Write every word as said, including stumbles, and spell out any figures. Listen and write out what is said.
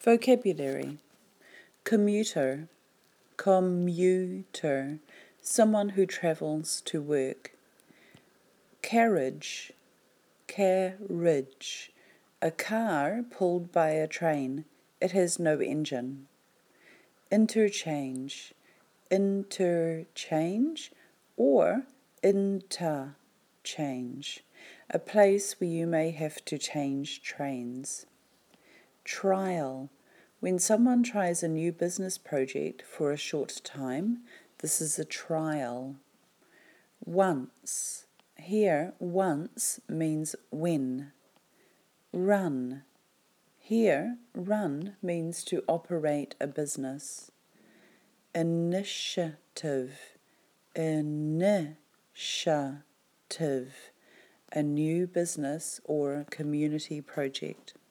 Vocabulary: commuter, commuter, someone who travels to work. Carriage, carriage, a car pulled by a train. It has no engine. Interchange, interchange or interchange, a place where you may have to change trains. Trial, when someone tries a new business project for a short time, this is a trial. Once, here once means when. Run, here run means to operate a business. Initiative, initiative, a new business or community project.